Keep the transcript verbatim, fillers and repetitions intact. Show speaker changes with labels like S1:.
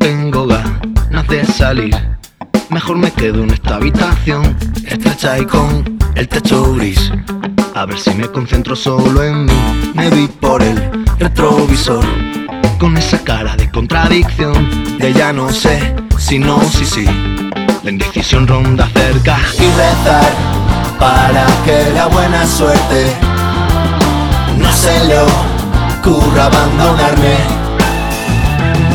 S1: tengo ganas de salir. Mejor me quedo en esta habitación estrecha y con el techo gris. A ver si me concentro solo en mí. Me vi por el retrovisor con esa cara de contradicción, de ya no sé si no, si sí. La indecisión ronda cerca. Y rezar para que la buena suerte no se le ocurra abandonarme.